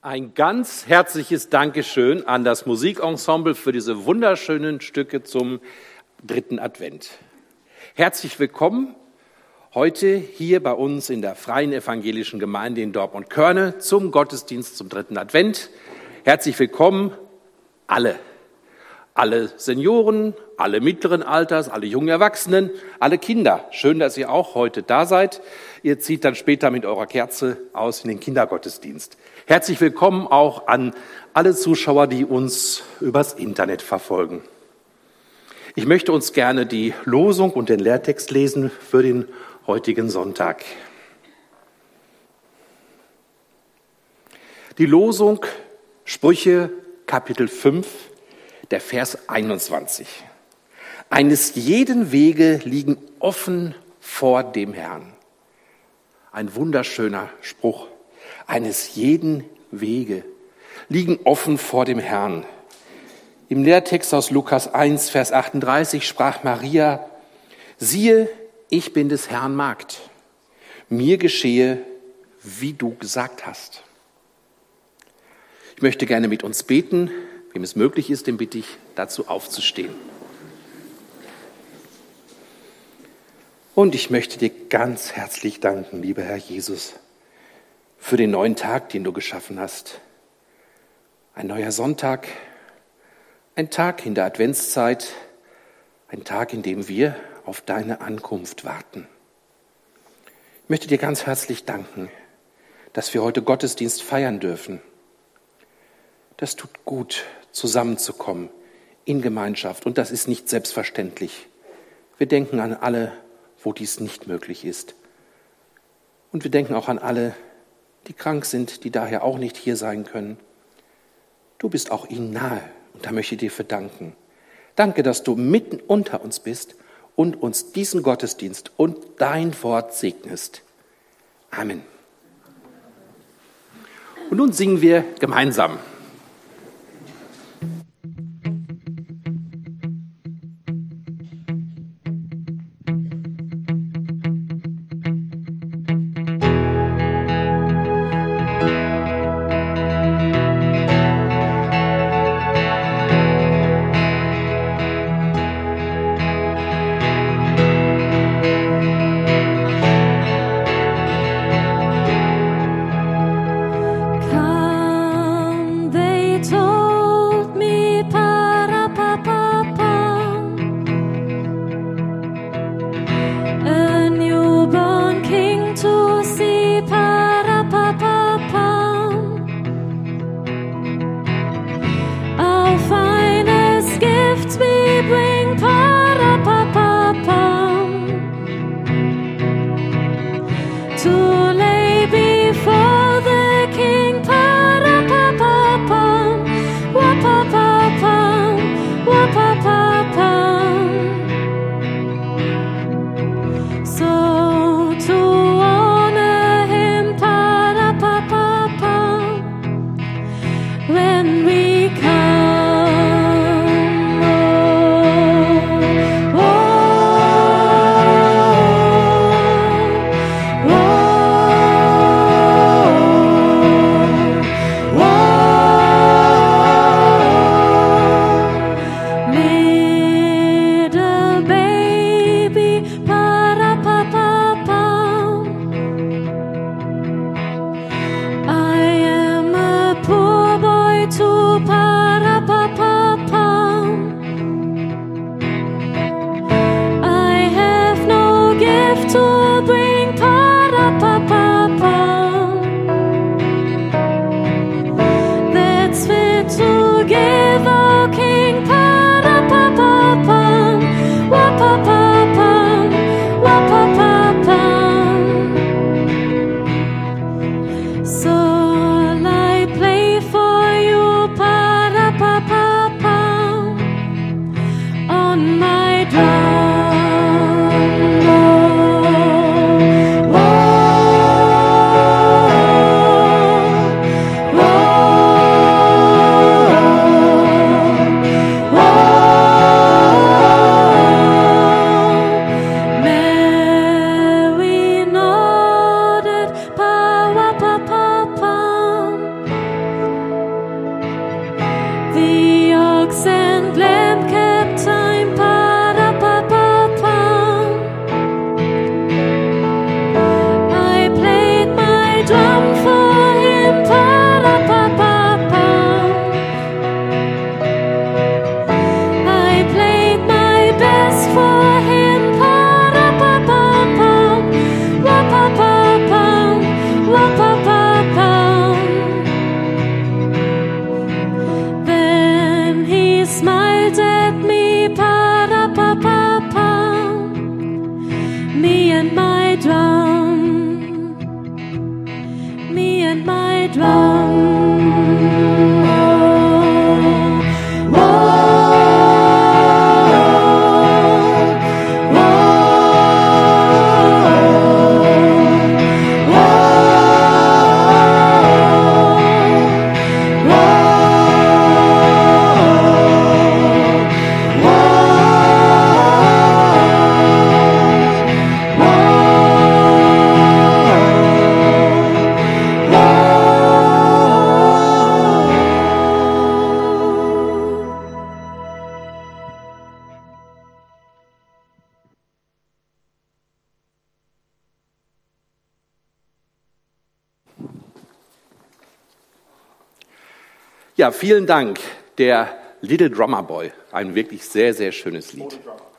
Ein ganz herzliches Dankeschön an das Musikensemble für diese wunderschönen Stücke zum dritten Advent. Herzlich willkommen heute hier bei uns in der Freien Evangelischen Gemeinde in Dortmund-Körne zum Gottesdienst zum dritten Advent. Herzlich willkommen alle Senioren, alle mittleren Alters, alle jungen Erwachsenen, alle Kinder. Schön, dass ihr auch heute da seid. Ihr zieht dann später mit eurer Kerze aus in den Kindergottesdienst. Herzlich willkommen auch an alle Zuschauer, die uns übers Internet verfolgen. Ich möchte uns gerne die Losung und den Lehrtext lesen für den heutigen Sonntag. Die Losung Sprüche Kapitel 5, der Vers 21. Eines jeden Wege liegen offen vor dem Herrn. Ein wunderschöner Spruch. Eines jeden Wege liegen offen vor dem Herrn. Im Lehrtext aus Lukas 1, Vers 38 sprach Maria: Siehe, ich bin des Herrn Magd. Mir geschehe, wie du gesagt hast. Ich möchte gerne mit uns beten. Wem es möglich ist, den bitte ich, dazu aufzustehen. Und ich möchte dir ganz herzlich danken, lieber Herr Jesus, für den neuen Tag, den du geschaffen hast. Ein neuer Sonntag, ein Tag in der Adventszeit, ein Tag, in dem wir auf deine Ankunft warten. Ich möchte dir ganz herzlich danken, dass wir heute Gottesdienst feiern dürfen. Das tut gut, zusammenzukommen in Gemeinschaft. Und das ist nicht selbstverständlich. Wir denken an alle, wo dies nicht möglich ist. Und wir denken auch an alle, die krank sind, die daher auch nicht hier sein können. Du bist auch ihnen nahe und da möchte ich dir für danken. Danke, dass du mitten unter uns bist und uns diesen Gottesdienst und dein Wort segnest. Amen. Und nun singen wir gemeinsam. Come Ja, vielen Dank. Der Little Drummer Boy, ein wirklich sehr, sehr schönes Lied.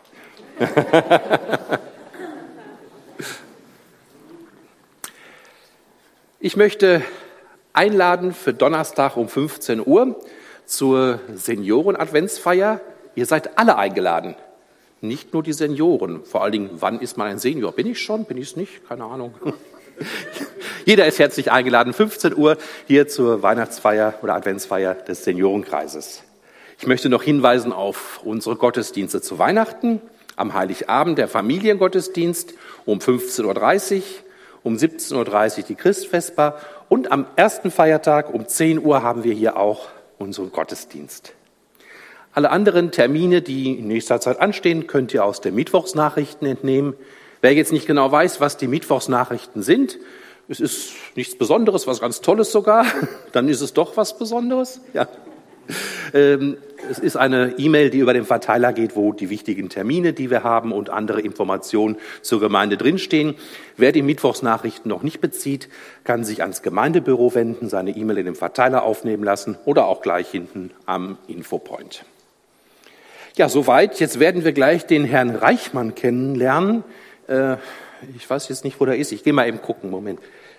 Ich möchte einladen für Donnerstag um 15 Uhr zur Senioren-Adventsfeier. Ihr seid alle eingeladen, nicht nur die Senioren. Vor allen Dingen, wann ist man ein Senior? Bin ich schon? Bin ich es nicht? Keine Ahnung. Jeder ist herzlich eingeladen, 15 Uhr hier zur Weihnachtsfeier oder Adventsfeier des Seniorenkreises. Ich möchte noch hinweisen auf unsere Gottesdienste zu Weihnachten. Am Heiligabend der Familiengottesdienst um 15.30 Uhr, um 17.30 Uhr die Christvesper und am ersten Feiertag um 10 Uhr haben wir hier auch unseren Gottesdienst. Alle anderen Termine, die in nächster Zeit anstehen, könnt ihr aus den Mittwochsnachrichten entnehmen. Wer jetzt nicht genau weiß, was die Mittwochsnachrichten sind, es ist nichts Besonderes, was ganz Tolles sogar, dann ist es doch was Besonderes. Ja. Es ist eine E-Mail, die über den Verteiler geht, wo die wichtigen Termine, die wir haben und andere Informationen zur Gemeinde drinstehen. Wer die Mittwochsnachrichten noch nicht bezieht, kann sich ans Gemeindebüro wenden, seine E-Mail in den Verteiler aufnehmen lassen oder auch gleich hinten am Infopoint. Ja, soweit. Jetzt werden wir gleich den Herrn Reichmann kennenlernen. Ich weiß jetzt nicht, wo der ist. Ich gehe mal eben gucken. Moment.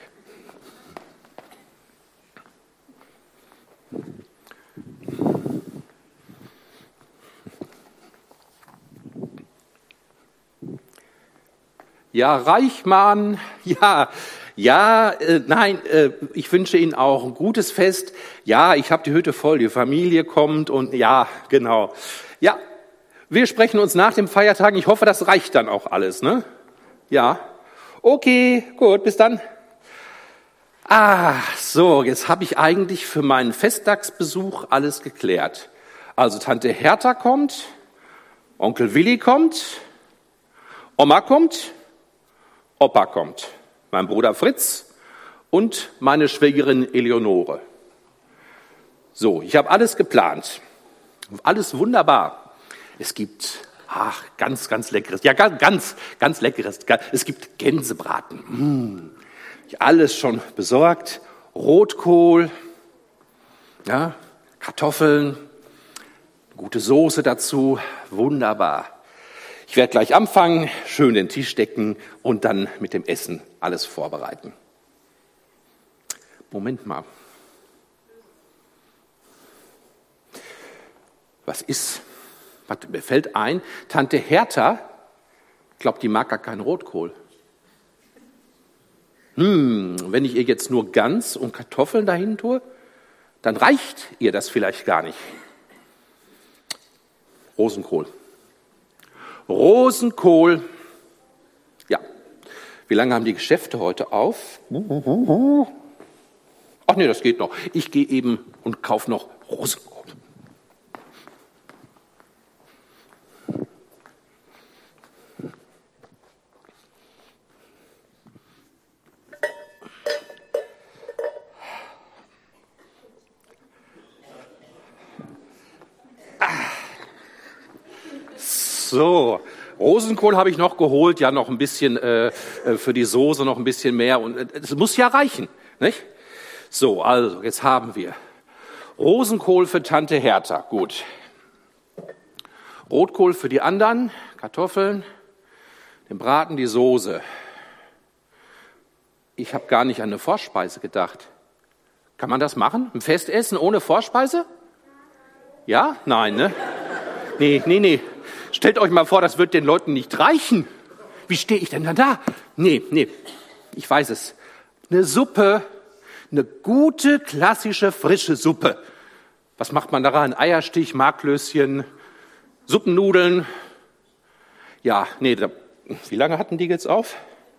Ja, Reichmann, nein, ich wünsche Ihnen auch ein gutes Fest. Ja, ich habe die Hütte voll, die Familie kommt und ja, genau. Ja, wir sprechen uns nach dem Feiertag. Ich hoffe, das reicht dann auch alles, ne? Ja, okay, gut, bis dann. So, jetzt habe ich eigentlich für meinen Festtagsbesuch alles geklärt. Also Tante Hertha kommt, Onkel Willi kommt, Oma kommt, Opa kommt, mein Bruder Fritz und meine Schwägerin Eleonore. So, ich habe alles geplant. Alles wunderbar. Es gibt ganz, ganz leckeres, ja ganz, ganz leckeres. Es gibt Gänsebraten. Alles schon besorgt. Rotkohl, ja, Kartoffeln, gute Soße dazu. Wunderbar. Ich werde gleich anfangen, schön den Tisch decken und dann mit dem Essen alles vorbereiten. Moment mal. Was ist? Warte, mir fällt ein, Tante Hertha, ich glaube, die mag gar keinen Rotkohl. Wenn ich ihr jetzt nur Gans und Kartoffeln dahin tue, dann reicht ihr das vielleicht gar nicht. Rosenkohl. Rosenkohl. Ja. Wie lange haben die Geschäfte heute auf? Ach nee, das geht noch. Ich gehe eben und kaufe noch Rosenkohl. So, Rosenkohl habe ich noch geholt, ja noch ein bisschen für die Soße noch ein bisschen mehr und es muss ja reichen, nicht? So, also jetzt haben wir Rosenkohl für Tante Hertha, gut. Rotkohl für die anderen, Kartoffeln, den Braten, die Soße. Ich habe gar nicht an eine Vorspeise gedacht. Kann man das machen? Ein Festessen ohne Vorspeise? Ja? Nein, ne? Nee. Stellt euch mal vor, das wird den Leuten nicht reichen. Wie stehe ich denn dann da? Nee, ich weiß es. Eine Suppe, eine gute, klassische, frische Suppe. Was macht man da rein? Eierstich, Marklöschen, Suppennudeln. Ja, wie lange hatten die jetzt auf?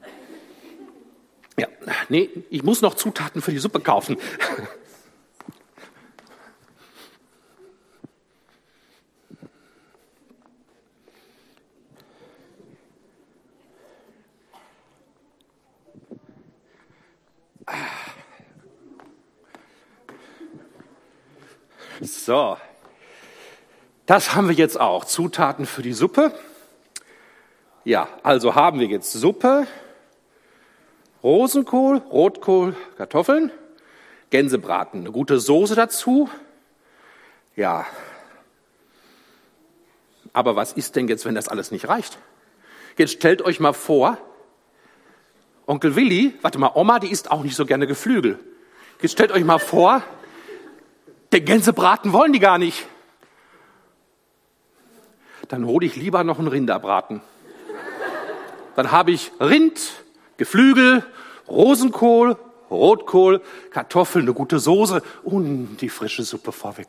Ja, ich muss noch Zutaten für die Suppe kaufen. So, das haben wir jetzt auch. Zutaten für die Suppe. Ja, also haben wir jetzt Suppe, Rosenkohl, Rotkohl, Kartoffeln, Gänsebraten, eine gute Soße dazu, Ja, aber was ist denn jetzt, wenn das alles nicht reicht? Jetzt stellt euch mal vor, Onkel Willi, Oma, die isst auch nicht so gerne Geflügel. Jetzt stellt euch mal vor, den Gänsebraten wollen die gar nicht. Dann hole ich lieber noch einen Rinderbraten. Dann habe ich Rind, Geflügel, Rosenkohl, Rotkohl, Kartoffeln, eine gute Soße und die frische Suppe vorweg.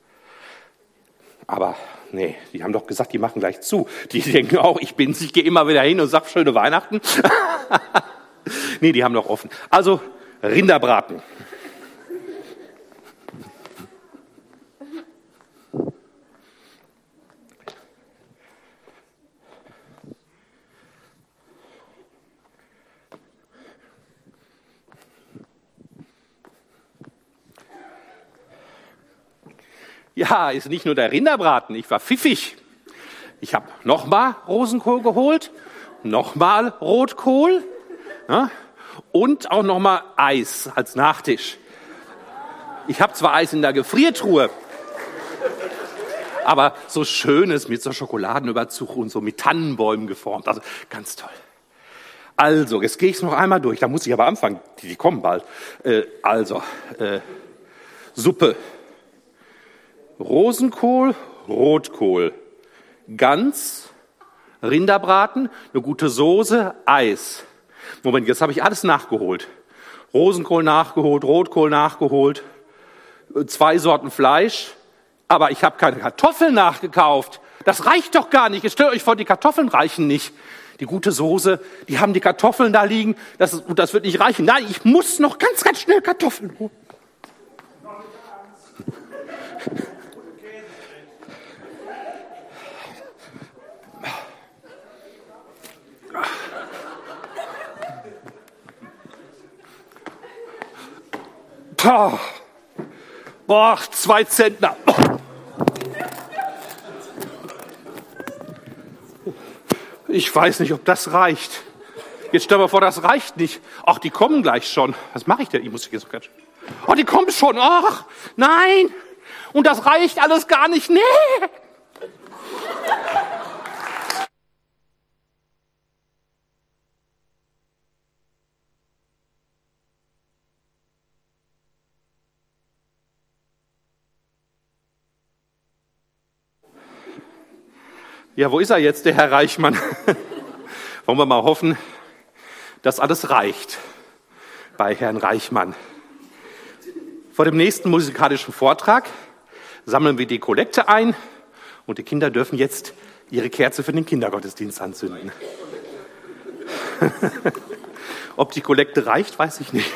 Aber nee, die haben doch gesagt, die machen gleich zu. Die denken auch, ich gehe immer wieder hin und sage schöne Weihnachten. Nee, die haben doch offen. Also Rinderbraten. Ja, ist nicht nur der Rinderbraten, ich war pfiffig. Ich habe nochmal Rosenkohl geholt, nochmal Rotkohl, ja, und auch nochmal Eis als Nachtisch. Ich habe zwar Eis in der Gefriertruhe, aber so schönes mit so Schokoladenüberzug und so mit Tannenbäumen geformt. Also ganz toll. Also, jetzt gehe ich es noch einmal durch. Da muss ich aber anfangen. Die kommen bald. Suppe. Rosenkohl, Rotkohl, Gans, Rinderbraten, eine gute Soße, Eis. Moment, jetzt habe ich alles nachgeholt. Rosenkohl nachgeholt, Rotkohl nachgeholt, 2 Sorten Fleisch, aber ich habe keine Kartoffeln nachgekauft. Das reicht doch gar nicht. Jetzt stellt euch vor, die Kartoffeln reichen nicht. Die gute Soße, die haben die Kartoffeln da liegen, das wird nicht reichen. Nein, ich muss noch ganz, ganz schnell Kartoffeln holen. Boah, 2 Zentner. Ich weiß nicht, ob das reicht. Jetzt stell dir mal vor, das reicht nicht. Ach, die kommen gleich schon. Was mache ich denn? Ich muss jetzt ganz. Oh, die kommen schon. Ach, nein. Und das reicht alles gar nicht. Nee. Ja, wo ist er jetzt, der Herr Reichmann? Wollen wir mal hoffen, dass alles reicht bei Herrn Reichmann. Vor dem nächsten musikalischen Vortrag sammeln wir die Kollekte ein und die Kinder dürfen jetzt ihre Kerze für den Kindergottesdienst anzünden. Ob die Kollekte reicht, weiß ich nicht.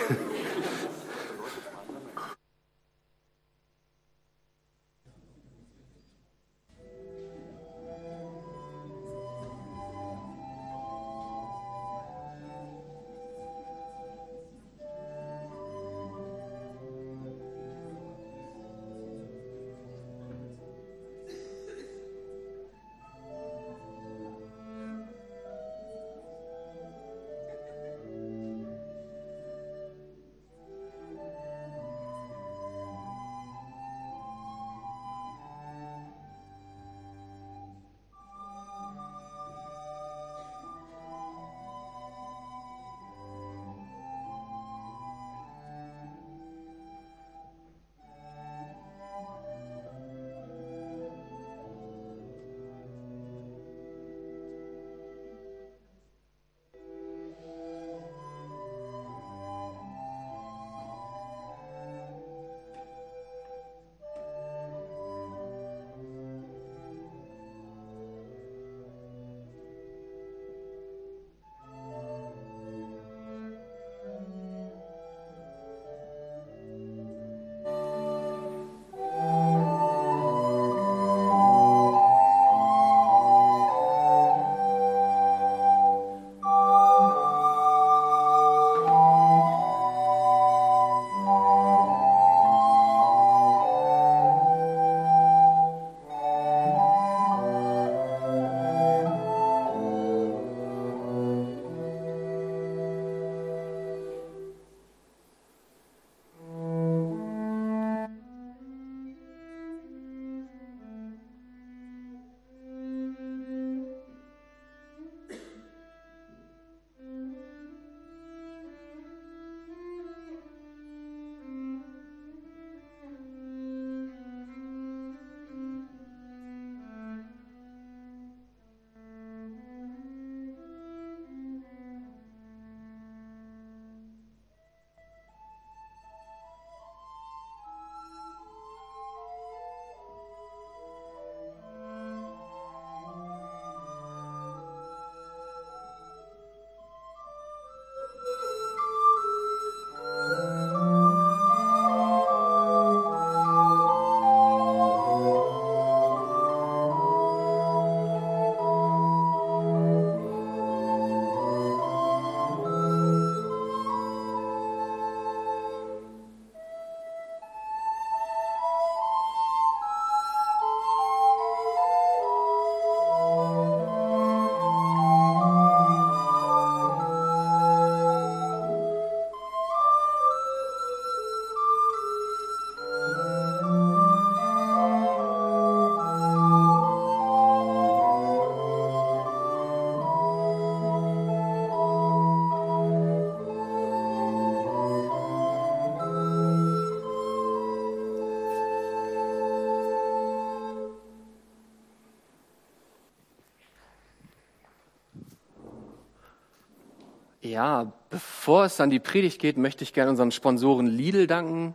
Ja, bevor es an die Predigt geht, möchte ich gerne unseren Sponsoren Lidl danken.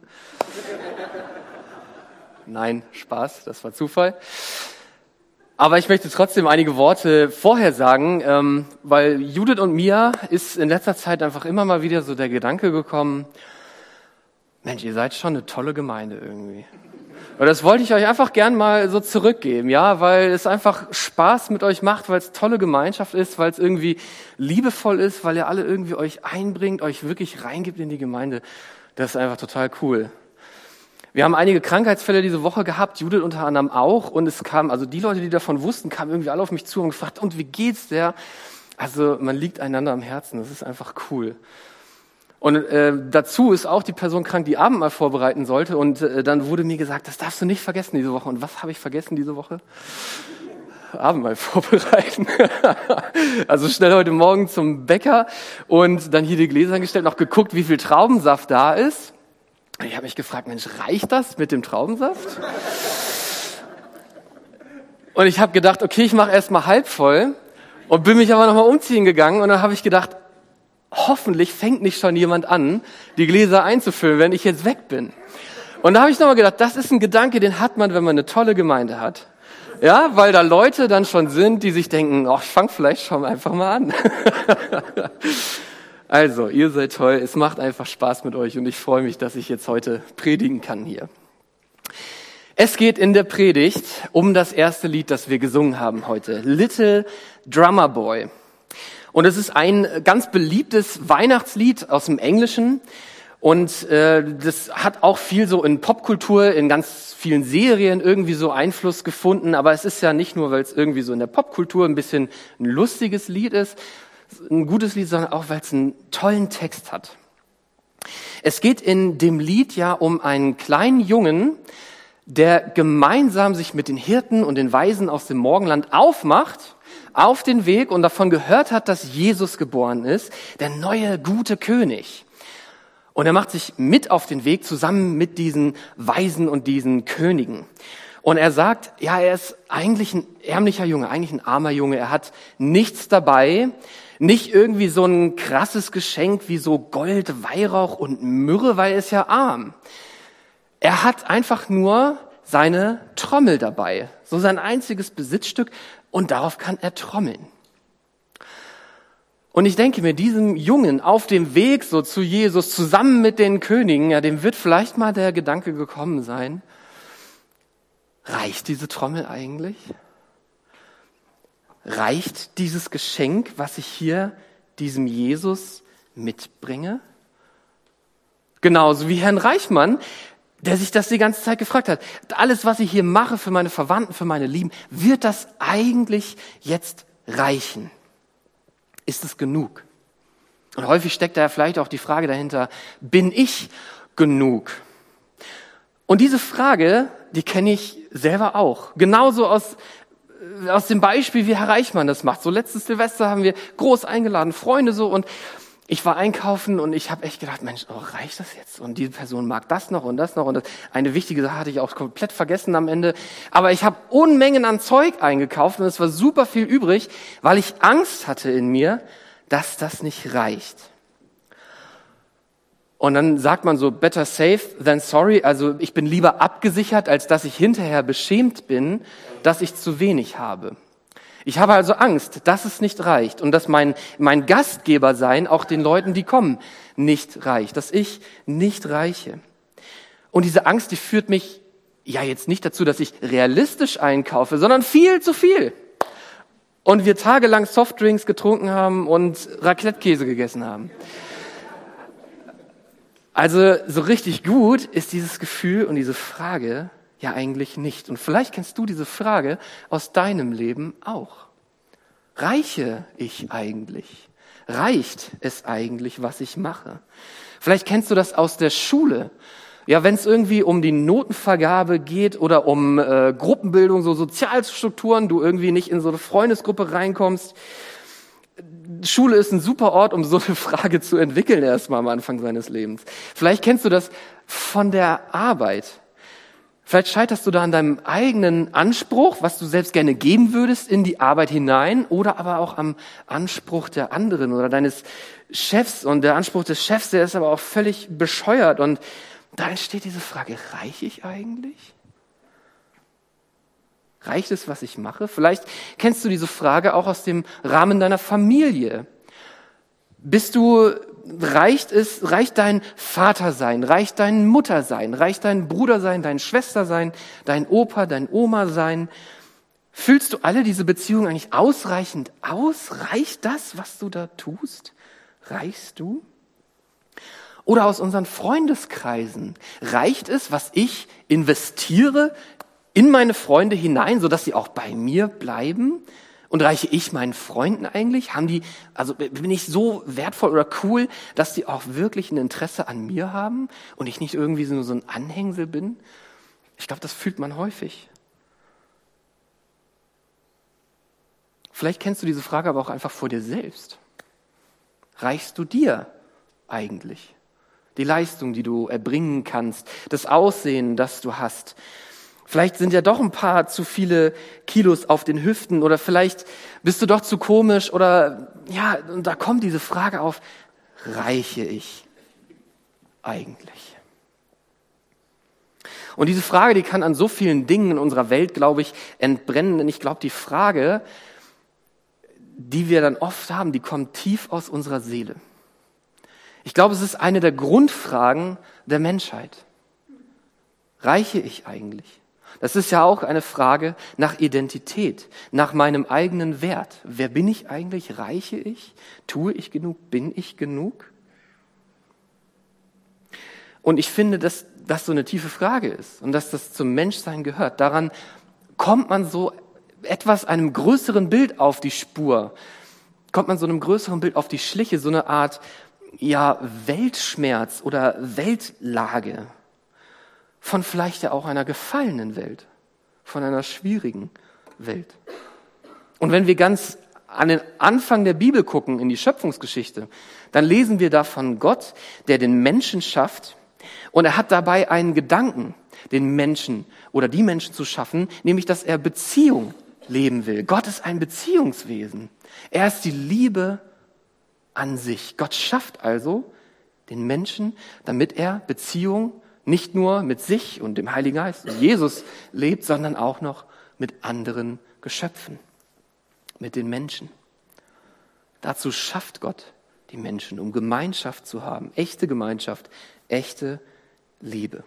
Nein, Spaß, das war Zufall. Aber ich möchte trotzdem einige Worte vorher sagen, weil Judith und mir ist in letzter Zeit einfach immer mal wieder so der Gedanke gekommen, Mensch, ihr seid schon eine tolle Gemeinde irgendwie. Und das wollte ich euch einfach gern mal so zurückgeben, ja, weil es einfach Spaß mit euch macht, weil es tolle Gemeinschaft ist, weil es irgendwie liebevoll ist, weil ihr alle irgendwie euch einbringt, euch wirklich reingibt in die Gemeinde. Das ist einfach total cool. Wir haben einige Krankheitsfälle diese Woche gehabt, Judith unter anderem auch, und es kam, also die Leute, die davon wussten, kamen irgendwie alle auf mich zu und gefragt, und wie geht's der? Also man liegt einander am Herzen, das ist einfach cool. Und dazu ist auch die Person krank, die Abendmahl vorbereiten sollte. Und dann wurde mir gesagt, das darfst du nicht vergessen diese Woche. Und was habe ich vergessen diese Woche? Abendmahl vorbereiten. Also schnell heute Morgen zum Bäcker und dann hier die Gläser hingestellt, noch geguckt, wie viel Traubensaft da ist. Und ich habe mich gefragt, Mensch, reicht das mit dem Traubensaft? Und ich habe gedacht, okay, ich mache erstmal halb voll und bin mich aber nochmal umziehen gegangen. Und dann habe ich gedacht, hoffentlich fängt nicht schon jemand an, die Gläser einzufüllen, wenn ich jetzt weg bin. Und da habe ich nochmal gedacht, das ist ein Gedanke, den hat man, wenn man eine tolle Gemeinde hat. Ja, weil da Leute dann schon sind, die sich denken, ich fange vielleicht schon einfach mal an. Also, ihr seid toll, es macht einfach Spaß mit euch und ich freue mich, dass ich jetzt heute predigen kann hier. Es geht in der Predigt um das erste Lied, das wir gesungen haben heute, Little Drummer Boy. Und es ist ein ganz beliebtes Weihnachtslied aus dem Englischen und das hat auch viel so in Popkultur, in ganz vielen Serien irgendwie so Einfluss gefunden. Aber es ist ja nicht nur, weil es irgendwie so in der Popkultur ein bisschen ein lustiges Lied ist, ein gutes Lied, sondern auch, weil es einen tollen Text hat. Es geht in dem Lied ja um einen kleinen Jungen, der gemeinsam sich mit den Hirten und den Weisen aus dem Morgenland aufmacht, auf den Weg und davon gehört hat, dass Jesus geboren ist, der neue, gute König. Und er macht sich mit auf den Weg zusammen mit diesen Weisen und diesen Königen. Und er sagt, ja, er ist eigentlich ein ärmlicher Junge, eigentlich ein armer Junge. Er hat nichts dabei, nicht irgendwie so ein krasses Geschenk wie so Gold, Weihrauch und Myrrhe, weil er ist ja arm. Er hat einfach nur seine Trommel dabei, so sein einziges Besitzstück, und darauf kann er trommeln. Und ich denke mir, diesem Jungen auf dem Weg so zu Jesus, zusammen mit den Königen, ja, dem wird vielleicht mal der Gedanke gekommen sein, reicht diese Trommel eigentlich? Reicht dieses Geschenk, was ich hier diesem Jesus mitbringe? Genauso wie Herrn Reichmann, der sich das die ganze Zeit gefragt hat. Alles, was ich hier mache für meine Verwandten, für meine Lieben, wird das eigentlich jetzt reichen? Ist es genug? Und häufig steckt da vielleicht auch die Frage dahinter, bin ich genug? Und diese Frage, die kenne ich selber auch. Genauso aus dem Beispiel, wie Herr Reichmann das macht. So letztes Silvester haben wir groß eingeladen, Freunde so, und ich war einkaufen und ich habe echt gedacht, Mensch, reicht das jetzt? Und diese Person mag das noch und das noch. Und eine wichtige Sache hatte ich auch komplett vergessen am Ende. Aber ich habe Unmengen an Zeug eingekauft und es war super viel übrig, weil ich Angst hatte in mir, dass das nicht reicht. Und dann sagt man so, better safe than sorry. Also ich bin lieber abgesichert, als dass ich hinterher beschämt bin, dass ich zu wenig habe. Ich habe also Angst, dass es nicht reicht und dass mein Gastgebersein auch den Leuten, die kommen, nicht reicht, dass ich nicht reiche. Und diese Angst, die führt mich ja jetzt nicht dazu, dass ich realistisch einkaufe, sondern viel zu viel. Und wir tagelang Softdrinks getrunken haben und Raclette-Käse gegessen haben. Also so richtig gut ist dieses Gefühl und diese Frage ja eigentlich nicht. Und vielleicht kennst du diese Frage aus deinem Leben auch. Reiche ich eigentlich? Reicht es eigentlich, was ich mache? Vielleicht kennst du das aus der Schule. Ja, wenn es irgendwie um die Notenvergabe geht oder um Gruppenbildung, so Sozialstrukturen, du irgendwie nicht in so eine Freundesgruppe reinkommst. Schule ist ein super Ort, um so eine Frage zu entwickeln, erstmal am Anfang seines Lebens. Vielleicht kennst du das von der Arbeit. Vielleicht scheiterst du da an deinem eigenen Anspruch, was du selbst gerne geben würdest, in die Arbeit hinein, oder aber auch am Anspruch der anderen oder deines Chefs und der Anspruch des Chefs, der ist aber auch völlig bescheuert. Und da entsteht diese Frage, reiche ich eigentlich? Reicht es, was ich mache? Vielleicht kennst du diese Frage auch aus dem Rahmen deiner Familie. Reicht dein Vatersein, reicht dein Muttersein, reicht dein Brudersein, dein Schwestersein, dein Opa, dein Oma-Sein? Füllst du alle diese Beziehungen eigentlich ausreichend aus? Reicht das, was du da tust? Reichst du? Oder aus unseren Freundeskreisen. Reicht es, was ich investiere in meine Freunde hinein, sodass sie auch bei mir bleiben? Und reiche ich meinen Freunden eigentlich? Bin ich so wertvoll oder cool, dass die auch wirklich ein Interesse an mir haben und ich nicht irgendwie nur so ein Anhängsel bin? Ich glaube, das fühlt man häufig. Vielleicht kennst du diese Frage aber auch einfach vor dir selbst. Reichst du dir eigentlich? Die Leistung, die du erbringen kannst, das Aussehen, das du hast. Vielleicht sind ja doch ein paar zu viele Kilos auf den Hüften oder vielleicht bist du doch zu komisch oder ja, und da kommt diese Frage auf, reiche ich eigentlich? Und diese Frage, die kann an so vielen Dingen in unserer Welt, glaube ich, entbrennen. Denn ich glaube, die Frage, die wir dann oft haben, die kommt tief aus unserer Seele. Ich glaube, es ist eine der Grundfragen der Menschheit. Reiche ich eigentlich? Das ist ja auch eine Frage nach Identität, nach meinem eigenen Wert. Wer bin ich eigentlich? Reiche ich? Tue ich genug? Bin ich genug? Und ich finde, dass das so eine tiefe Frage ist und dass das zum Menschsein gehört. Daran kommt man so etwas einem größeren Bild auf die Spur, kommt man so einem größeren Bild auf die Schliche, so eine Art Weltschmerz oder Weltlage von vielleicht ja auch einer gefallenen Welt, von einer schwierigen Welt. Und wenn wir ganz an den Anfang der Bibel gucken, in die Schöpfungsgeschichte, dann lesen wir da von Gott, der den Menschen schafft und er hat dabei einen Gedanken, den Menschen oder die Menschen zu schaffen, nämlich dass er Beziehung leben will. Gott ist ein Beziehungswesen. Er ist die Liebe an sich. Gott schafft also den Menschen, damit er Beziehung nicht nur mit sich und dem Heiligen Geist und Jesus lebt, sondern auch noch mit anderen Geschöpfen, mit den Menschen. Dazu schafft Gott die Menschen, um Gemeinschaft zu haben, echte Gemeinschaft, echte Liebe.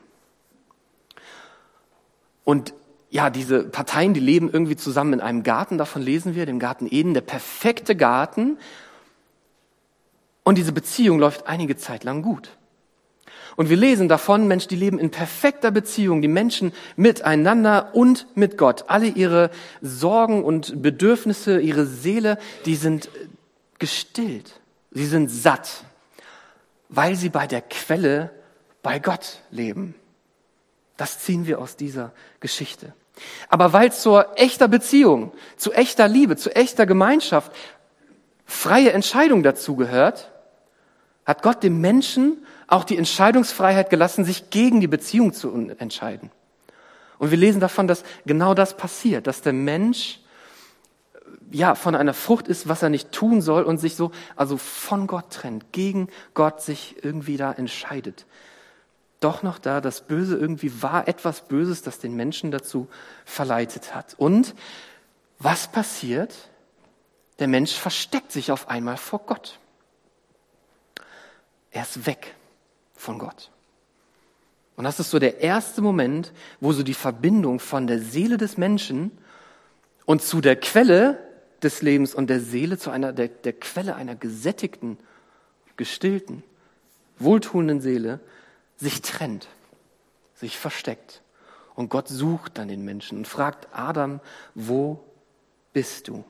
Und ja, diese Parteien, die leben irgendwie zusammen in einem Garten, davon lesen wir, dem Garten Eden, der perfekte Garten. Und diese Beziehung läuft einige Zeit lang gut. Und wir lesen davon, Menschen, die leben in perfekter Beziehung, die Menschen miteinander und mit Gott. Alle ihre Sorgen und Bedürfnisse, ihre Seele, die sind gestillt. Sie sind satt, weil sie bei der Quelle, bei Gott leben. Das ziehen wir aus dieser Geschichte. Aber weil zur echter Beziehung, zu echter Liebe, zu echter Gemeinschaft freie Entscheidung dazugehört, hat Gott dem Menschen auch die Entscheidungsfreiheit gelassen, sich gegen die Beziehung zu entscheiden. Und wir lesen davon, dass genau das passiert, dass der Mensch von einer Frucht ist, was er nicht tun soll und sich also von Gott trennt, gegen Gott sich irgendwie da entscheidet. Doch noch da, das Böse irgendwie war etwas Böses, das den Menschen dazu verleitet hat. Und was passiert? Der Mensch versteckt sich auf einmal vor Gott. Er ist weg von Gott. Und das ist so der erste Moment, wo so die Verbindung von der Seele des Menschen und zu der Quelle des Lebens und der Seele, zu der Quelle einer gesättigten, gestillten, wohltuenden Seele, sich trennt, sich versteckt. Und Gott sucht dann den Menschen und fragt Adam, wo bist du?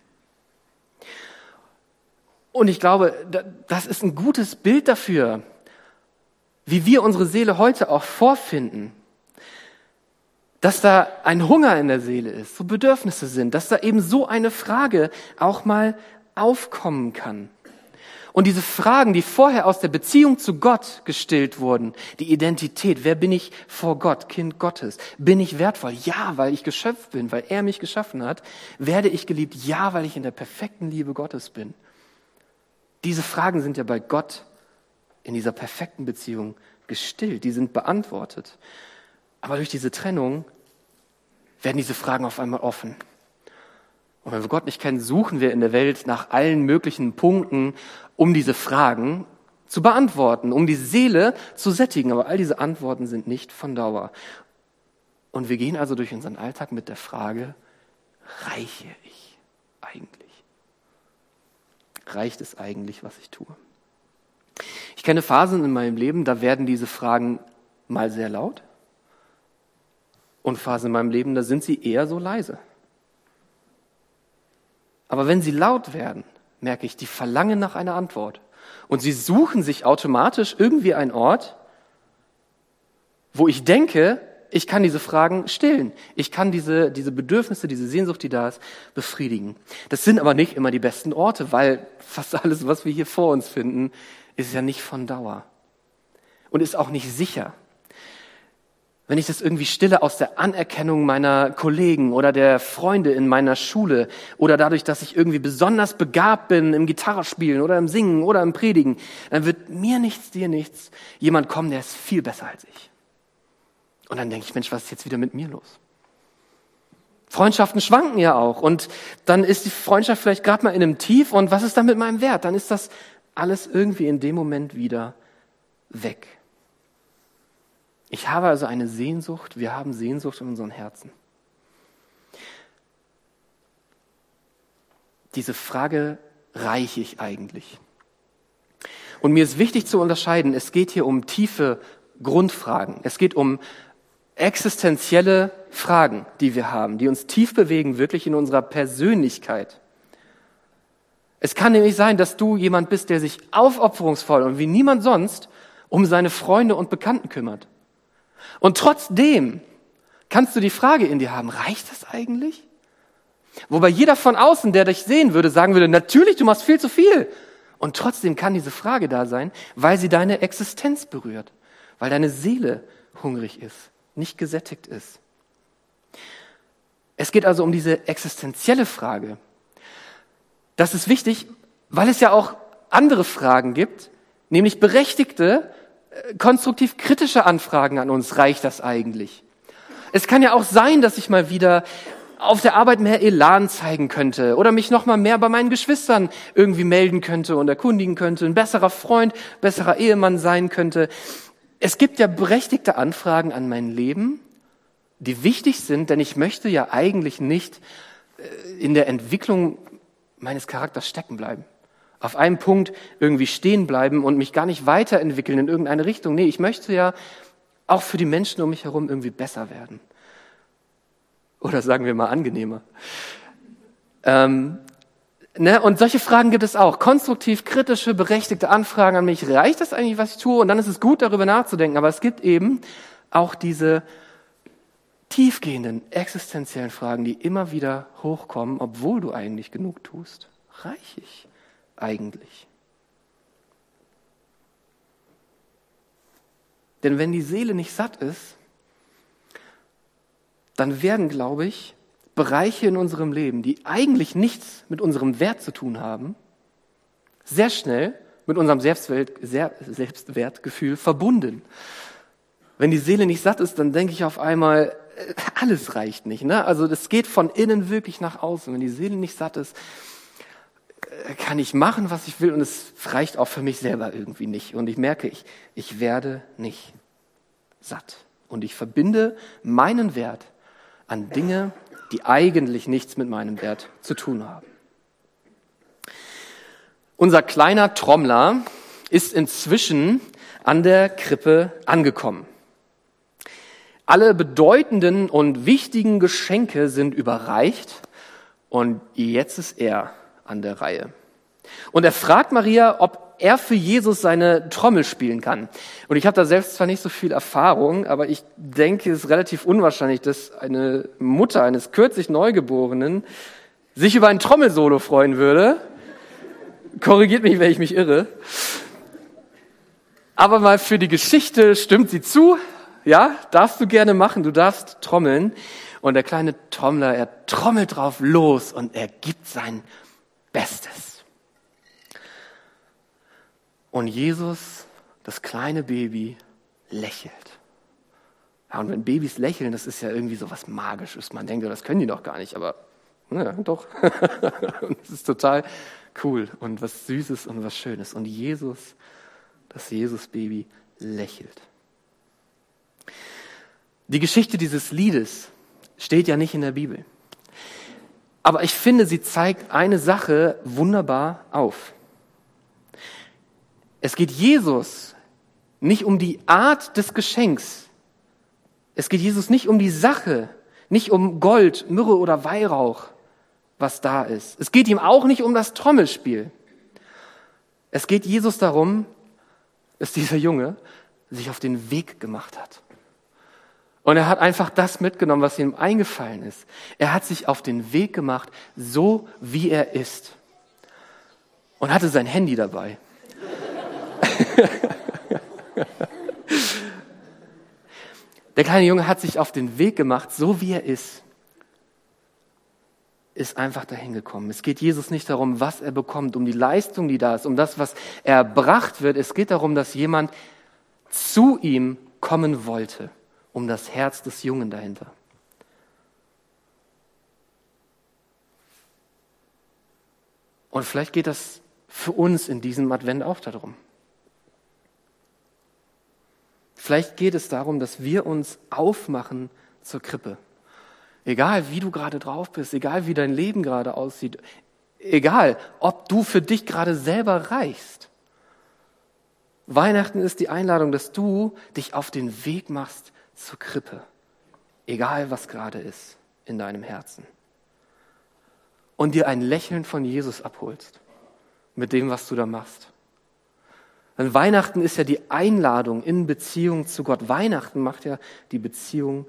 Und ich glaube, das ist ein gutes Bild dafür, wie wir unsere Seele heute auch vorfinden. Dass da ein Hunger in der Seele ist, so Bedürfnisse sind, dass da eben so eine Frage auch mal aufkommen kann. Und diese Fragen, die vorher aus der Beziehung zu Gott gestillt wurden, die Identität, wer bin ich vor Gott, Kind Gottes? Bin ich wertvoll? Ja, weil ich Geschöpf bin, weil er mich geschaffen hat. Werde ich geliebt? Ja, weil ich in der perfekten Liebe Gottes bin. Diese Fragen sind ja bei Gott in dieser perfekten Beziehung gestillt, die sind beantwortet. Aber durch diese Trennung werden diese Fragen auf einmal offen. Und wenn wir Gott nicht kennen, suchen wir in der Welt nach allen möglichen Punkten, um diese Fragen zu beantworten, um die Seele zu sättigen. Aber all diese Antworten sind nicht von Dauer. Und wir gehen also durch unseren Alltag mit der Frage, reiche ich eigentlich? Reicht es eigentlich, was ich tue? Ich kenne Phasen in meinem Leben, da werden diese Fragen mal sehr laut. Und Phasen in meinem Leben, da sind sie eher so leise. Aber wenn sie laut werden, merke ich, die verlangen nach einer Antwort. Und sie suchen sich automatisch irgendwie einen Ort, wo ich denke, ich kann diese Fragen stillen. Ich kann diese Bedürfnisse, diese Sehnsucht, die da ist, befriedigen. Das sind aber nicht immer die besten Orte, weil fast alles, was wir hier vor uns finden, ist ja nicht von Dauer. Und ist auch nicht sicher. Wenn ich das irgendwie stille aus der Anerkennung meiner Kollegen oder der Freunde in meiner Schule oder dadurch, dass ich irgendwie besonders begabt bin im Gitarrespielen oder im Singen oder im Predigen, dann wird mir nichts, dir nichts, jemand kommen, der ist viel besser als ich. Und dann denke ich, Mensch, was ist jetzt wieder mit mir los? Freundschaften schwanken ja auch und dann ist die Freundschaft vielleicht gerade mal in einem Tief und was ist dann mit meinem Wert? Dann ist das alles irgendwie in dem Moment wieder weg. Ich habe also eine Sehnsucht, wir haben Sehnsucht in unseren Herzen. Diese Frage, reiche ich eigentlich? Und mir ist wichtig zu unterscheiden, es geht hier um tiefe Grundfragen. Es geht um existenzielle Fragen, die wir haben, die uns tief bewegen, wirklich in unserer Persönlichkeit. Es kann nämlich sein, dass du jemand bist, der sich aufopferungsvoll und wie niemand sonst um seine Freunde und Bekannten kümmert. Und trotzdem kannst du die Frage in dir haben, reicht das eigentlich? Wobei jeder von außen, der dich sehen würde, sagen würde, natürlich, du machst viel zu viel. Und trotzdem kann diese Frage da sein, weil sie deine Existenz berührt, weil deine Seele hungrig ist, nicht gesättigt ist. Es geht also um diese existenzielle Frage. Das ist wichtig, weil es ja auch andere Fragen gibt, nämlich berechtigte, konstruktiv kritische Anfragen an uns. Reicht das eigentlich? Es kann ja auch sein, dass ich mal wieder auf der Arbeit mehr Elan zeigen könnte oder mich noch mal mehr bei meinen Geschwistern irgendwie melden könnte und erkundigen könnte, ein besserer Freund, besserer Ehemann sein könnte. Es gibt ja berechtigte Anfragen an mein Leben, die wichtig sind, denn ich möchte ja eigentlich nicht in der Entwicklung meines Charakters stecken bleiben. Auf einem Punkt irgendwie stehen bleiben und mich gar nicht weiterentwickeln in irgendeine Richtung. Nee, ich möchte ja auch für die Menschen um mich herum irgendwie besser werden. Oder sagen wir mal angenehmer. Und solche Fragen gibt es auch. Konstruktiv, kritische, berechtigte Anfragen an mich. Reicht das eigentlich, was ich tue? Und dann ist es gut, darüber nachzudenken. Aber es gibt eben auch diese tiefgehenden, existenziellen Fragen, die immer wieder hochkommen, obwohl du eigentlich genug tust. Reich ich eigentlich? Denn wenn die Seele nicht satt ist, dann werden, glaube ich, Bereiche in unserem Leben, die eigentlich nichts mit unserem Wert zu tun haben, sehr schnell mit unserem Selbstwertgefühl verbunden. Wenn die Seele nicht satt ist, dann denke ich auf einmal, alles reicht nicht. Ne? Also das geht von innen wirklich nach außen. Wenn die Seele nicht satt ist, kann ich machen, was ich will und es reicht auch für mich selber irgendwie nicht. Und ich merke, ich werde nicht satt. Und ich verbinde meinen Wert an Dinge, die eigentlich nichts mit meinem Wert zu tun haben. Unser kleiner Trommler ist inzwischen an der Krippe angekommen. Alle bedeutenden und wichtigen Geschenke sind überreicht und jetzt ist er an der Reihe. Und er fragt Maria, ob er für Jesus seine Trommel spielen kann. Und ich habe da selbst zwar nicht so viel Erfahrung, aber ich denke, es ist relativ unwahrscheinlich, dass eine Mutter eines kürzlich Neugeborenen sich über ein Trommelsolo freuen würde. Korrigiert mich, wenn ich mich irre. Aber mal für die Geschichte stimmt sie zu. Ja, darfst du gerne machen, du darfst trommeln. Und der kleine Trommler, er trommelt drauf los und er gibt sein Bestes. Und Jesus, das kleine Baby, lächelt. Ja, und wenn Babys lächeln, das ist ja irgendwie so was Magisches. Man denkt, das können die doch gar nicht, aber ja, doch. Das ist total cool und was Süßes und was Schönes. Und Jesus, das Jesus-Baby, lächelt. Die Geschichte dieses Liedes steht ja nicht in der Bibel. Aber ich finde, sie zeigt eine Sache wunderbar auf. Es geht Jesus nicht um die Art des Geschenks. Es geht Jesus nicht um die Sache, nicht um Gold, Myrrhe oder Weihrauch, was da ist. Es geht ihm auch nicht um das Trommelspiel. Es geht Jesus darum, dass dieser Junge sich auf den Weg gemacht hat. Und er hat einfach das mitgenommen, was ihm eingefallen ist. Er hat sich auf den Weg gemacht, so wie er ist. Und hatte sein Handy dabei. Der kleine Junge hat sich auf den Weg gemacht, so wie er ist einfach dahin gekommen. Es geht Jesus nicht darum, was er bekommt, um die Leistung, die da ist, um das, was erbracht wird. Es geht darum, dass jemand zu ihm kommen wollte, um das Herz des Jungen dahinter. Und vielleicht geht das für uns in diesem Advent auch darum. Vielleicht geht es darum, dass wir uns aufmachen zur Krippe. Egal, wie du gerade drauf bist, egal, wie dein Leben gerade aussieht, egal, ob du für dich gerade selber reichst. Weihnachten ist die Einladung, dass du dich auf den Weg machst zur Krippe. Egal, was gerade ist in deinem Herzen. Und dir ein Lächeln von Jesus abholst mit dem, was du da machst. Denn Weihnachten ist ja die Einladung in Beziehung zu Gott. Weihnachten macht ja die Beziehung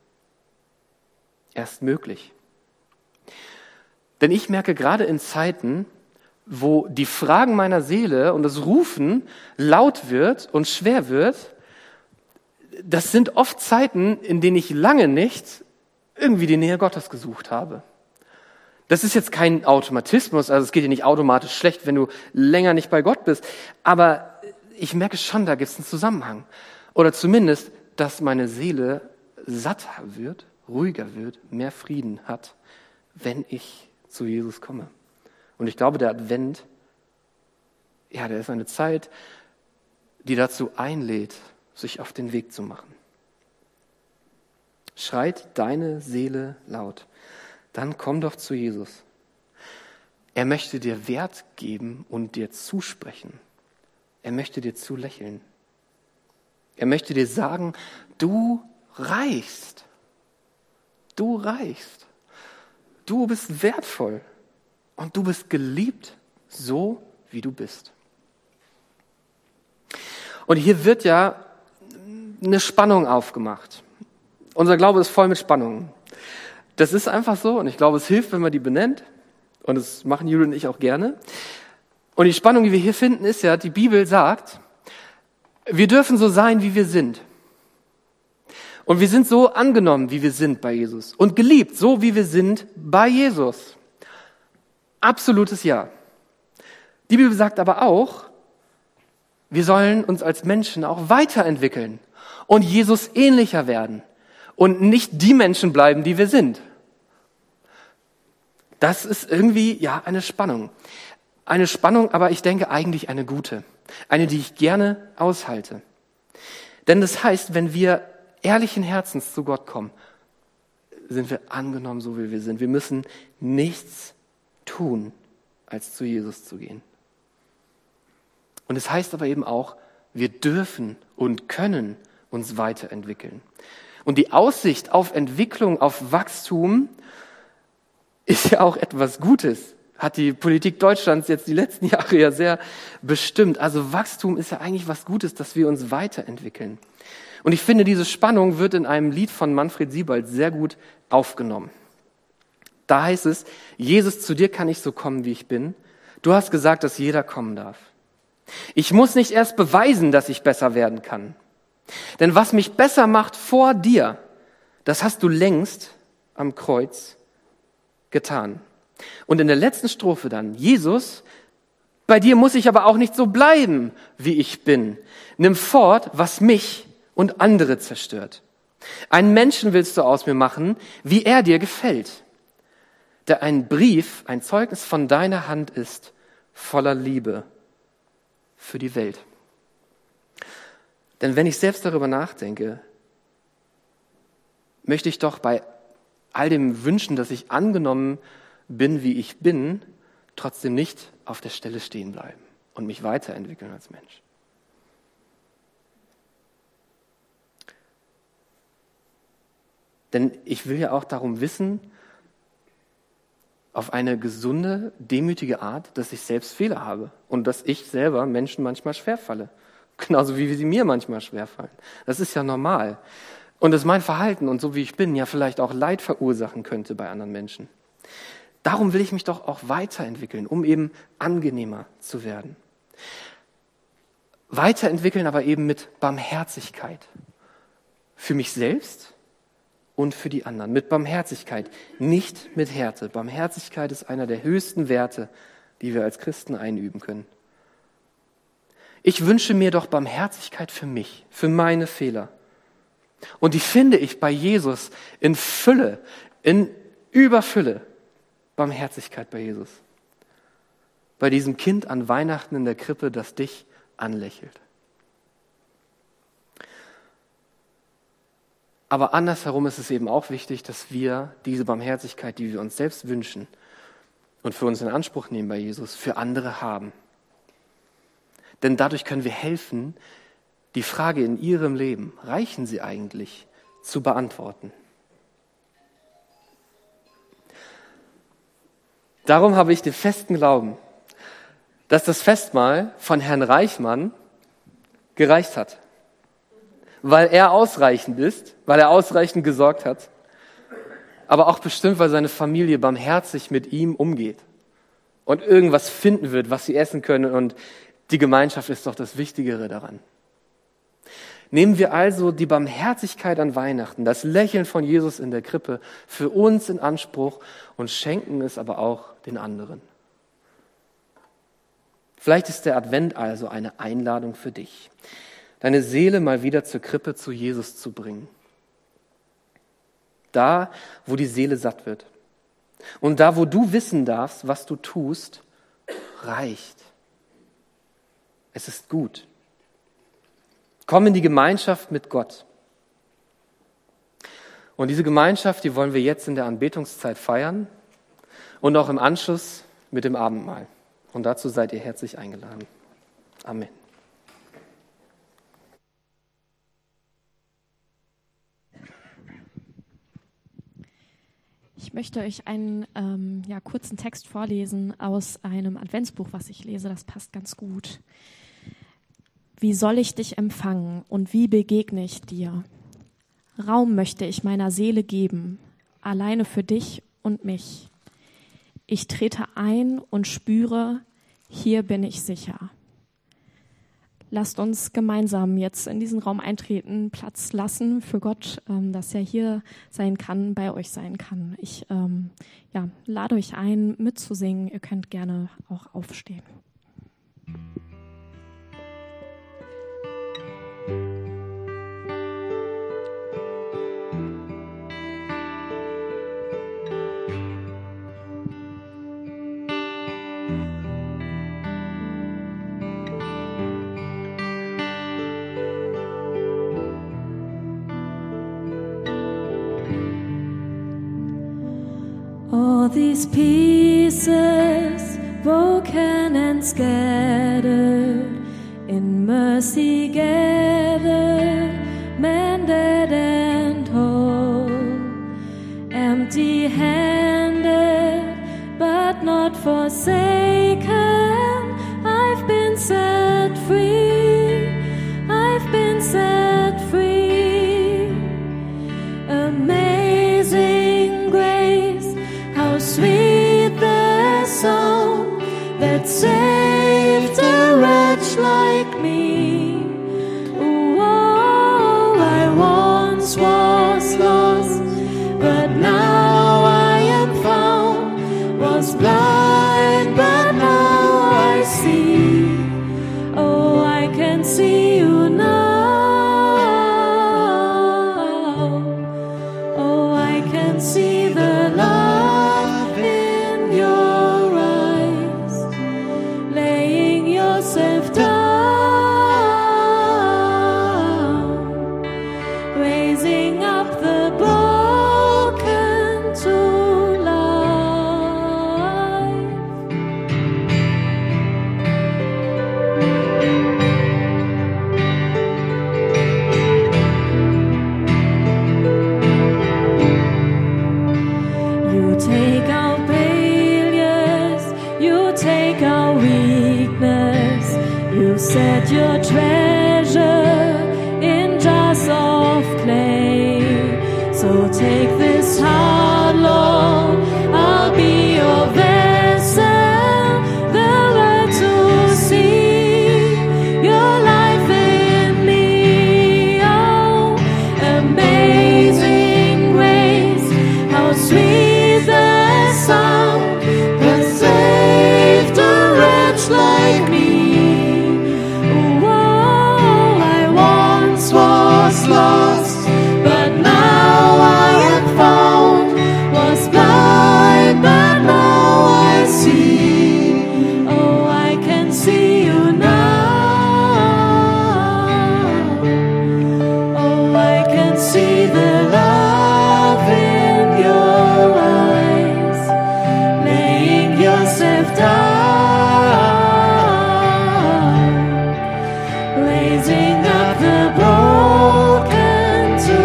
erst möglich. Denn ich merke gerade in Zeiten, wo die Fragen meiner Seele und das Rufen laut wird und schwer wird, das sind oft Zeiten, in denen ich lange nicht irgendwie die Nähe Gottes gesucht habe. Das ist jetzt kein Automatismus, also es geht dir nicht automatisch schlecht, wenn du länger nicht bei Gott bist, aber ich merke schon, da gibt es einen Zusammenhang. Oder zumindest, dass meine Seele satter wird, ruhiger wird, mehr Frieden hat, wenn ich zu Jesus komme. Und ich glaube, der Advent, ja, der ist eine Zeit, die dazu einlädt, sich auf den Weg zu machen. Schreit deine Seele laut, dann komm doch zu Jesus. Er möchte dir Wert geben und dir zusprechen. Er möchte dir zulächeln. Er möchte dir sagen, du reichst. Du reichst. Du bist wertvoll. Und du bist geliebt, so wie du bist. Und hier wird ja eine Spannung aufgemacht. Unser Glaube ist voll mit Spannungen. Das ist einfach so und ich glaube, es hilft, wenn man die benennt. Und das machen Julian und ich auch gerne. Und die Spannung, die wir hier finden, ist ja, die Bibel sagt, wir dürfen so sein, wie wir sind. Und wir sind so angenommen, wie wir sind bei Jesus. Und geliebt, so wie wir sind bei Jesus. Absolutes Ja. Die Bibel sagt aber auch, wir sollen uns als Menschen auch weiterentwickeln und Jesus ähnlicher werden und nicht die Menschen bleiben, die wir sind. Das ist irgendwie, ja, eine Spannung. Eine Spannung, aber ich denke eigentlich eine gute. Eine, die ich gerne aushalte. Denn das heißt, wenn wir ehrlichen Herzens zu Gott kommen, sind wir angenommen, so wie wir sind. Wir müssen nichts tun, als zu Jesus zu gehen. Und es heißt aber eben auch, wir dürfen und können uns weiterentwickeln. Und die Aussicht auf Entwicklung, auf Wachstum ist ja auch etwas Gutes. Hat die Politik Deutschlands jetzt die letzten Jahre ja sehr bestimmt. Also Wachstum ist ja eigentlich was Gutes, dass wir uns weiterentwickeln. Und ich finde, diese Spannung wird in einem Lied von Manfred Siebald sehr gut aufgenommen. Da heißt es, Jesus, zu dir kann ich so kommen, wie ich bin. Du hast gesagt, dass jeder kommen darf. Ich muss nicht erst beweisen, dass ich besser werden kann. Denn was mich besser macht vor dir, das hast du längst am Kreuz getan. Und in der letzten Strophe dann, Jesus, Bei dir muss ich aber auch nicht so bleiben, wie ich bin. Nimm fort, was mich und andere zerstört. Einen Menschen willst du aus mir machen, wie er dir gefällt, der ein Brief, ein Zeugnis von deiner Hand ist, voller Liebe für die Welt. Denn wenn ich selbst darüber nachdenke, möchte ich doch bei all dem Wünschen, dass ich angenommen bin, wie ich bin, trotzdem nicht auf der Stelle stehen bleiben und mich weiterentwickeln als Mensch. Denn ich will ja auch darum wissen, auf eine gesunde, demütige Art, dass ich selbst Fehler habe und dass ich selber Menschen manchmal schwerfalle. Genauso wie sie mir manchmal schwerfallen. Das ist ja normal. Und dass mein Verhalten und so wie ich bin ja vielleicht auch Leid verursachen könnte bei anderen Menschen. Darum will ich mich doch auch weiterentwickeln, um eben angenehmer zu werden. Weiterentwickeln aber eben mit Barmherzigkeit. Für mich selbst und für die anderen. Mit Barmherzigkeit, nicht mit Härte. Barmherzigkeit ist einer der höchsten Werte, die wir als Christen einüben können. Ich wünsche mir doch Barmherzigkeit für mich, für meine Fehler. Und die finde ich bei Jesus in Fülle, in Überfülle. Barmherzigkeit bei Jesus. Bei diesem Kind an Weihnachten in der Krippe, das dich anlächelt. Aber andersherum ist es eben auch wichtig, dass wir diese Barmherzigkeit, die wir uns selbst wünschen und für uns in Anspruch nehmen bei Jesus, für andere haben. Denn dadurch können wir helfen, die Frage in ihrem Leben, reichen sie eigentlich, zu beantworten. Darum habe ich den festen Glauben, dass das Festmahl von Herrn Reichmann gereicht hat. Weil er ausreichend ist, weil er ausreichend gesorgt hat, aber auch bestimmt, weil seine Familie barmherzig mit ihm umgeht und irgendwas finden wird, was sie essen können, und die Gemeinschaft ist doch das Wichtigere daran. Nehmen wir also die Barmherzigkeit an Weihnachten, das Lächeln von Jesus in der Krippe für uns in Anspruch und schenken es aber auch den anderen. Vielleicht ist der Advent also eine Einladung für dich, deine Seele mal wieder zur Krippe zu Jesus zu bringen. Da, wo die Seele satt wird. Und da, wo du wissen darfst, was du tust, reicht. Es ist gut. Komm in die Gemeinschaft mit Gott. Und diese Gemeinschaft, die wollen wir jetzt in der Anbetungszeit feiern und auch im Anschluss mit dem Abendmahl. Und dazu seid ihr herzlich eingeladen. Amen. Ich möchte euch einen kurzen Text vorlesen aus einem Adventsbuch, was ich lese. Das passt ganz gut. Wie soll ich dich empfangen und wie begegne ich dir? Raum möchte ich meiner Seele geben, alleine für dich und mich. Ich trete ein und spüre, hier bin ich sicher. Lasst uns gemeinsam jetzt in diesen Raum eintreten, Platz lassen für Gott, dass er hier sein kann, bei euch sein kann. Ich lade euch ein, mitzusingen. Ihr könnt gerne auch aufstehen. All these pieces, broken and scattered, in mercy gathered, mended and whole, empty-handed, but not forsaken. I've been set free, I've been set free. Amazing grace, how sweet the sound that saved a wretch like me. Oh, I once was lost, but now I am found. Was blind, but now I see. can see the love in your eyes, laying yourself down, raising up the broken to life. You take our failures, you take our weakness, you set your treasure in jars of clay. So take this heart, Lord, I'll be your vessel, the world to see your life in me. Oh, amazing grace, how sweet the sound that saved a wretch like me. Oh, I once was lost, but now I am found, was blind, but now I see. Oh, I can see you now. Oh, I can see the love in your eyes, laying yourself down, raising up the broken to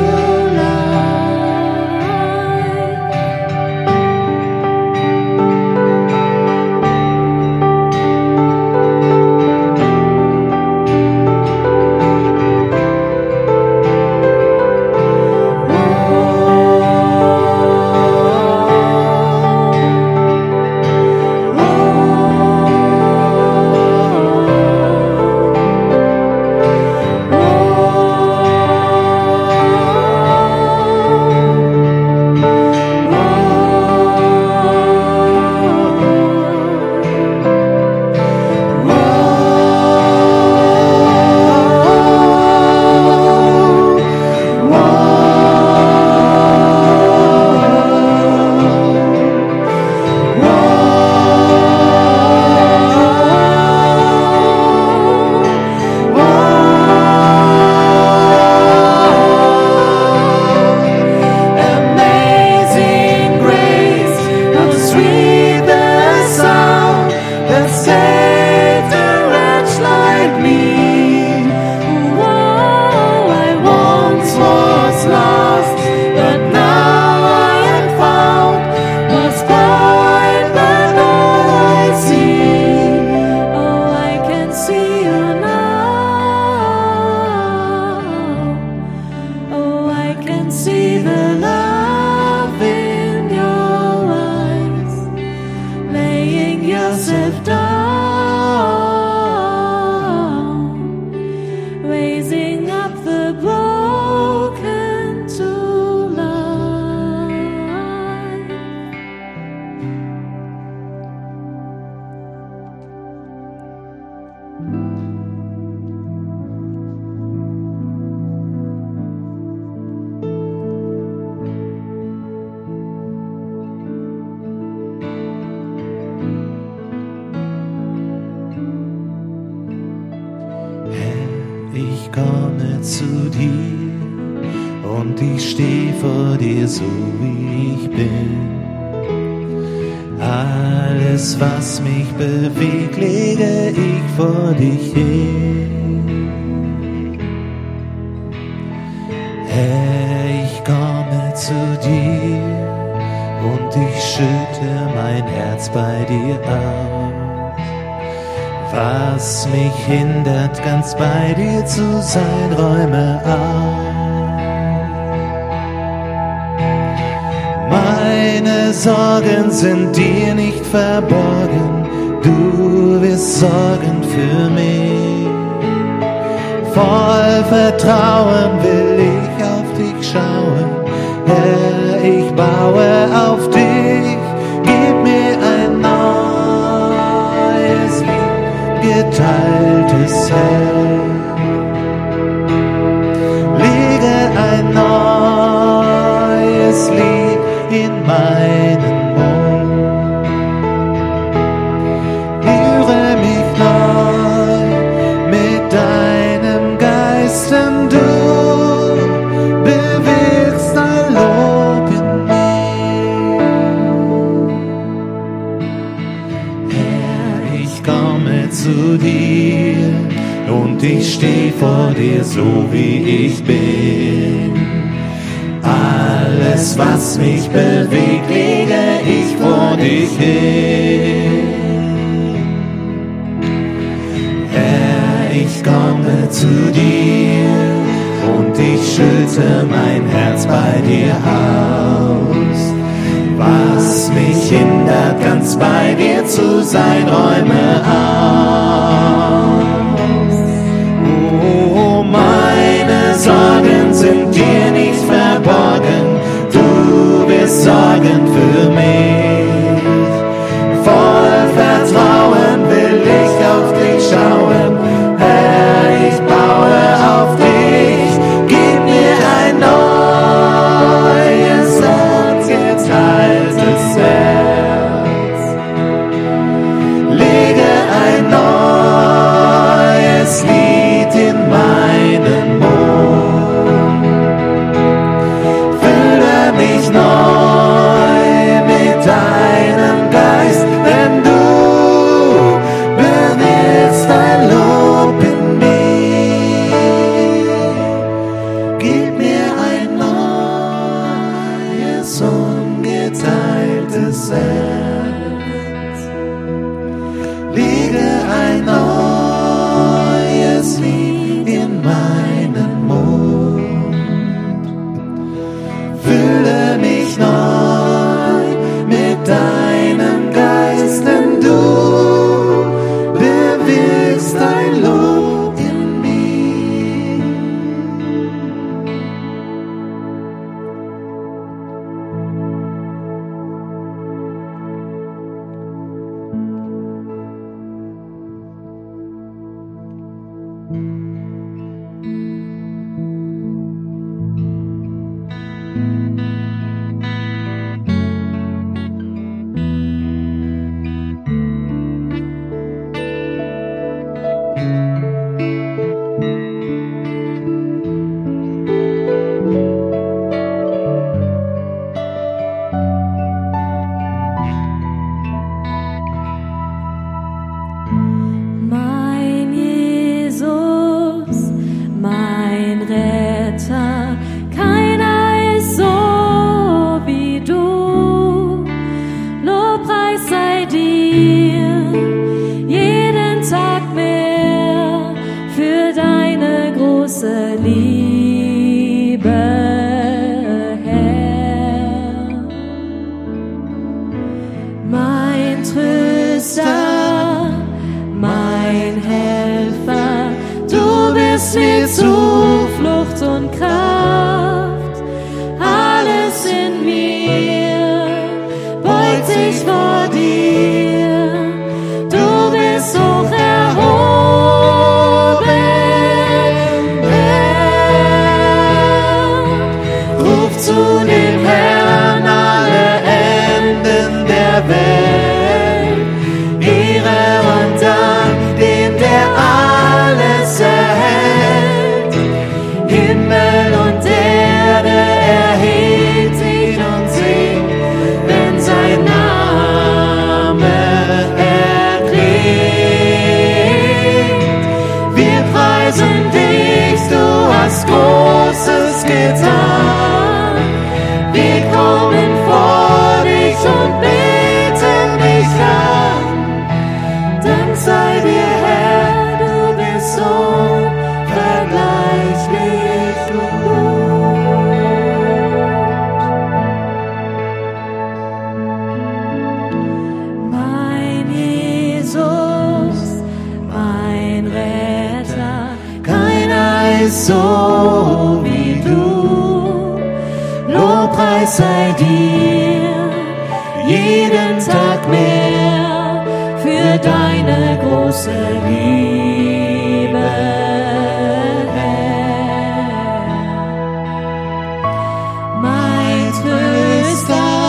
amazing grace, how sweet the sound that saved a wretch like me. Oh, I once was lost, but now I am found, was blind, but now I see. Oh, I can see you now. Oh, I can see the love in your eyes, laying yourself down, raising up the broken to life. Herr, ich komme zu dir und ich stehe vor dir so wie ich bin. Alles, was mich bewegt, lege ich vor dich hin. Herr, ich komme zu dir und ich schütte mein Herz bei dir aus. Was mich hindert, ganz bei dir zu sein, räume auf. Meine Sorgen sind dir nicht verborgen, du wirst sorgen für mich. Voll Vertrauen will ich auf dich schauen, Herr, ich baue auf dich, gib mir ein neues Lied, geteiltes Herz. Lege ein neues Lied in meinen Mund. Rühre mich neu mit deinem Geist, denn du bewirkst ein Lob in mir. Herr, ich komme zu dir und ich steh vor dir so wie ich bin. Alles, was mich bewegt, lege ich vor dich hin. Herr, ich komme zu dir und ich schütte mein Herz bei dir aus. Was mich hindert, ganz bei dir zu sein, räume aus. Oh, meine Sorgen sind dir nicht verborgen, du wirst sorgen für mich. Voll Vertrauen will ich auf dich schauen, Herr, ich baue auf dich. Gib mir ein neues und geteiltes Herz. Lege ein neues Lied in meinen Mund. Fülle mich neu mit deinem Geist, denn du bewirkst ein Lob in mir. Gib mir ein neues, ungeteiltes Herz. Lege ein neues Lied in meinen Mund. Fülle mich neu mit deinem Geist, denn du bewirkst ein Lob in mir. Mein Jesus, mein Retter, keiner ist so wie du. Lobpreis sei dir, jeden Tag mehr, für deine große Liebe, Herr. Mein Tröster, mein Helfer, du bist mir Zuflucht und Kraft. Alles in mir beugt sich vor dir, du bist hoch erhoben, Herr. Ruf zu dem Herrn alle Enden der Welt, Ehre und Dank dem, der alles erhält. Himmel und Erde erhebt sich und singt, wenn sein Name erklingt. Wir preisen dich, du hast Großes getan. Wir kommen vor dich und beten dich an. Dank sei dir, Herr, du bist so unvergleichlich gut. Mein Jesus, mein Retter, keiner ist so wie du. Lobpreis sei dir, jeden Tag mehr, für deine große Liebe, Herr. Mein Tröster,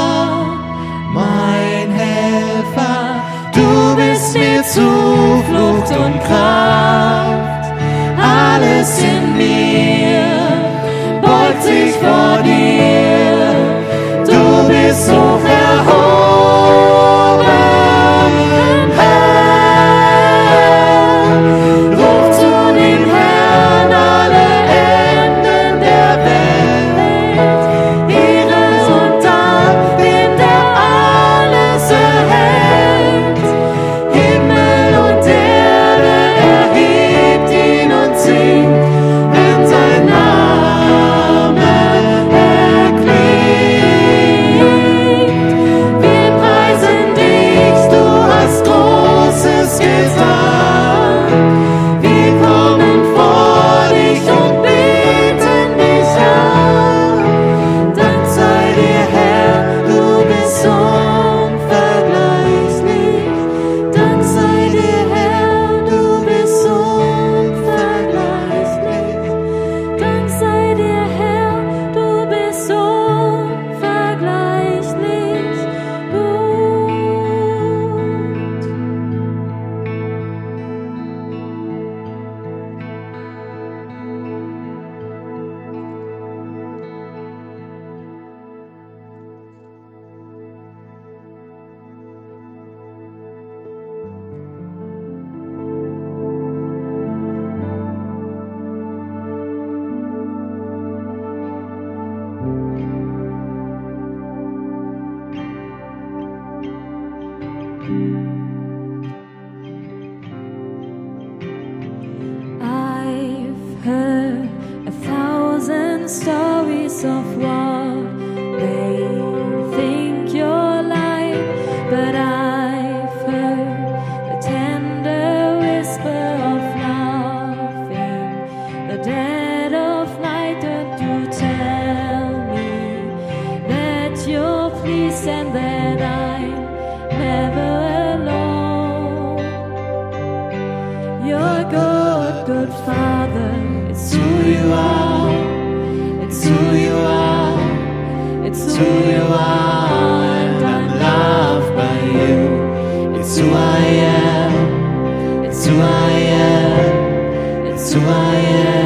you're pleased and that I'm never alone. You're a good, good Father. It's who you are. It's who you are. It's who you are. And I'm loved by you. It's who I am. It's who I am. It's who I am.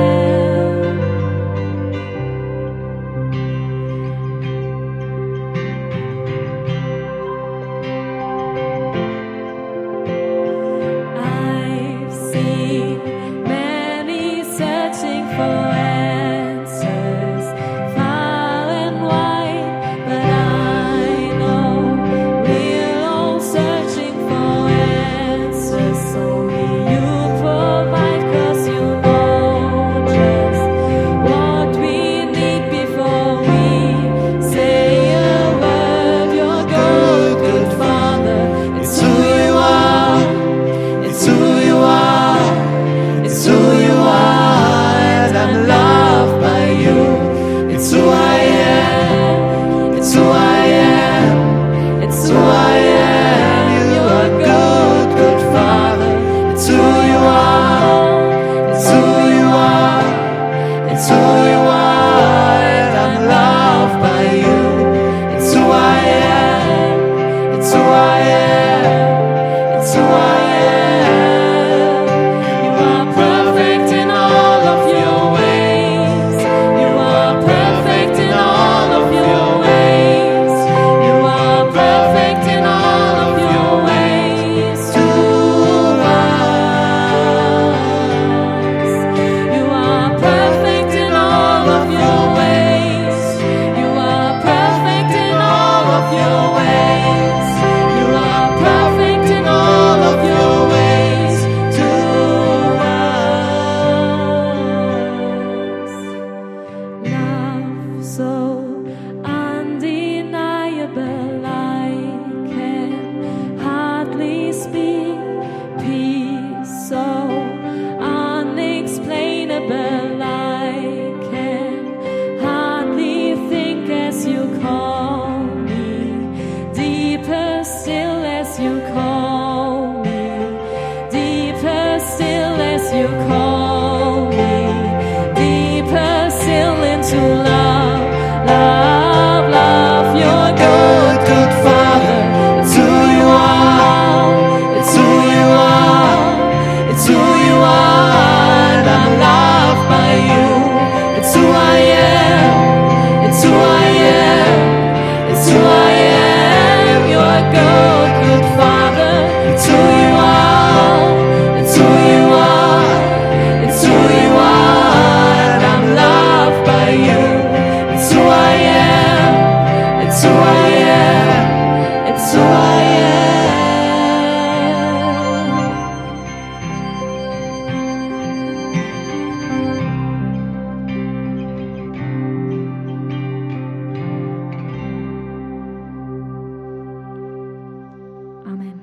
I've seen many searching for answers, far and wide, but I know we're all searching for answers. Only you provide, 'cause you know just what we need before we say a word. You're good, good Father. It's who you are. It's who you are. It's who you are. And I'm loved by you. It's who I am. It's who I am. It's who I am. You are good, good Father. It's who you are. It's who you are. It's who you are. And I'm loved by you. It's who I am. It's who I am. It's who I am. You are perfect in all of your ways. You are perfect in all of your ways. You are perfect in all of your ways to us. You are perfect in all of your ways. You are perfect in all of your ways. You are perfect in all of your ways to us. Love so undeniable, I can hardly speak. Peace so unexplainable, I can hardly think as you call me. Deeper still as you call me. Deeper still as you call me. Deeper still into love, love, love. You're good, good Father. It's who you are. It's who you are. It's who you are. And I'm loved by you. It's who I am. It's who I am. It's who I am. You're a good, good Father. It's who you are. It's who you are. It's who you are. And I'm loved by you. It's who I am. It's who I am. It's who I am. Amen.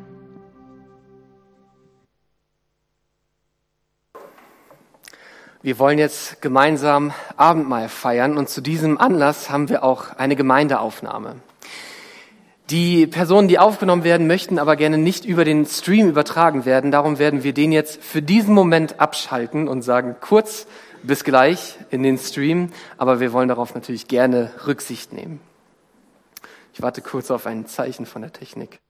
Wir wollen jetzt gemeinsam Abendmahl feiern und zu diesem Anlass haben wir auch eine Gemeindeaufnahme. Die Personen, die aufgenommen werden, möchten aber gerne nicht über den Stream übertragen werden. Darum werden wir den jetzt für diesen Moment abschalten und sagen kurz bis gleich in den Stream. Aber wir wollen darauf natürlich gerne Rücksicht nehmen. Ich warte kurz auf ein Zeichen von der Technik.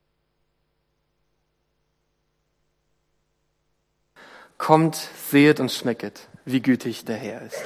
Kommt, sehet und schmecket, wie gütig der Herr ist.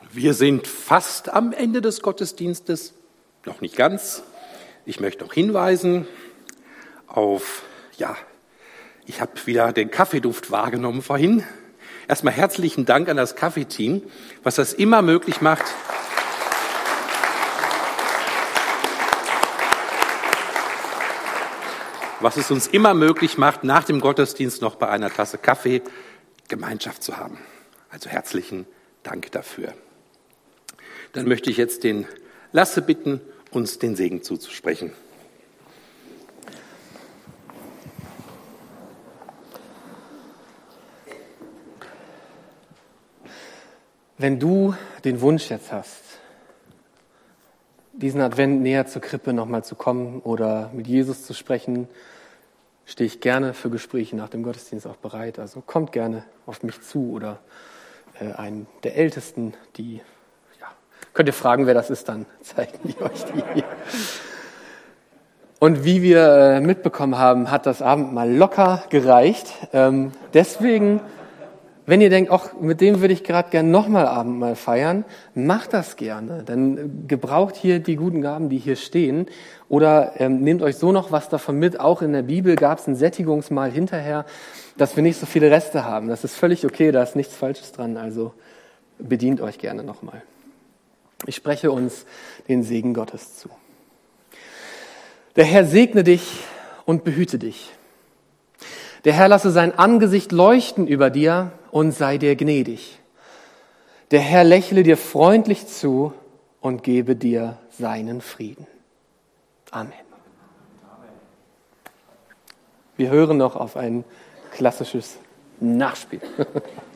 Wir sind fast am Ende des Gottesdienstes, noch nicht ganz. Ich möchte noch hinweisen auf, ich habe wieder den Kaffeeduft wahrgenommen vorhin. Erstmal herzlichen Dank an das Kaffeeteam, was das immer möglich macht. Was es uns immer möglich macht, nach dem Gottesdienst noch bei einer Tasse Kaffee Gemeinschaft zu haben. Also herzlichen Dank dafür. Dann möchte ich jetzt den Lasse bitten, uns den Segen zuzusprechen. Wenn du den Wunsch jetzt hast, diesen Advent näher zur Krippe nochmal zu kommen oder mit Jesus zu sprechen, stehe ich gerne für Gespräche nach dem Gottesdienst auch bereit. Also kommt gerne auf mich zu oder einen der Ältesten, könnt ihr fragen, wer das ist, dann zeigen die euch die. Und wie wir mitbekommen haben, hat das Abendmahl locker gereicht. Deswegen, wenn ihr denkt, auch mit dem würde ich gerade gerne nochmal Abendmahl feiern, macht das gerne. Dann gebraucht hier die guten Gaben, die hier stehen. Oder nehmt euch so noch was davon mit. Auch in der Bibel gab es ein Sättigungsmahl hinterher, dass wir nicht so viele Reste haben. Das ist völlig okay, da ist nichts Falsches dran. Also bedient euch gerne nochmal. Ich spreche uns den Segen Gottes zu. Der Herr segne dich und behüte dich. Der Herr lasse sein Angesicht leuchten über dir und sei dir gnädig. Der Herr lächle dir freundlich zu und gebe dir seinen Frieden. Amen. Wir hören noch auf ein klassisches Nachspiel.